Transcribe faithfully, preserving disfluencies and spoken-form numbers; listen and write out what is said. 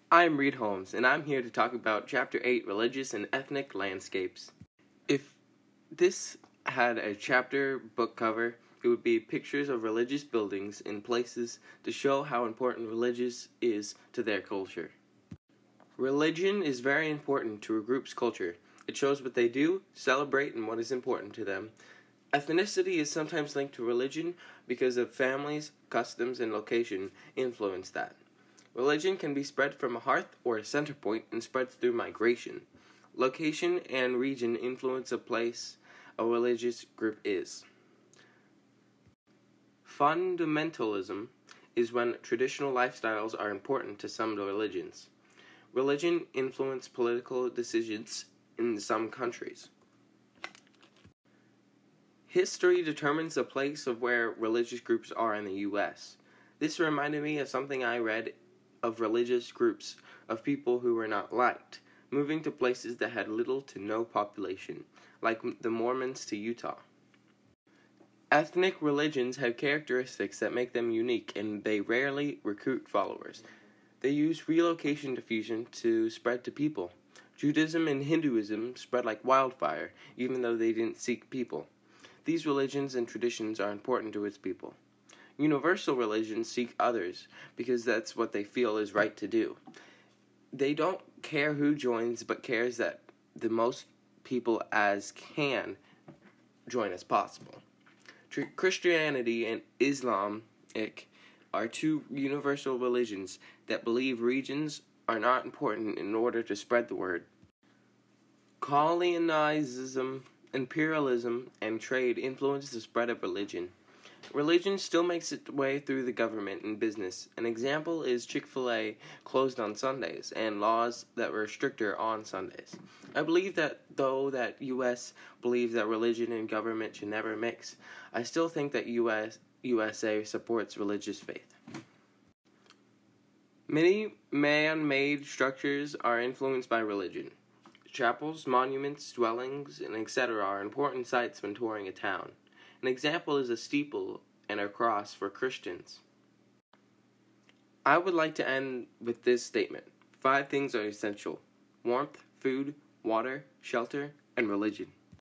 I'm Reed Holmes, and I'm here to talk about Chapter eight, Religious and Ethnic Landscapes. If this had a chapter book cover, it would be pictures of religious buildings in places to show how important religious is to their culture. Religion is very important to a group's culture. It shows what they do, celebrate, and what is important to them. Ethnicity is sometimes linked to religion because of families, customs, and location influence that. Religion can be spread from a hearth or a center point and spreads through migration. Location and region influence a place a religious group is. Fundamentalism is when traditional lifestyles are important to some religions. Religion influences political decisions in some countries. History determines the place of where religious groups are in the U S This reminded me of something I read of religious groups of people who were not liked, moving to places that had little to no population, like the Mormons to Utah. Ethnic religions have characteristics that make them unique, and they rarely recruit followers. They use relocation diffusion to spread to people. Judaism and Hinduism spread like wildfire, even though they didn't seek people. These religions and traditions are important to its people. Universal religions seek others because that's what they feel is right to do. They don't care who joins, but cares that the most people as can join as possible. Christianity and Islamic are two universal religions that believe regions are not important in order to spread the word. Colonialism, imperialism, and trade influence the spread of religion. Religion still makes its way through the government and business. An example is Chick-fil-A closed on Sundays and laws that were stricter on Sundays. I believe that though that U S believes that religion and government should never mix, I still think that U S U S A supports religious faith. Many man-made structures are influenced by religion. Chapels, monuments, dwellings, and et cetera are important sites when touring a town. An example is a steeple and a cross for Christians. I would like to end with this statement. Five things are essential: warmth, food, water, shelter, and religion.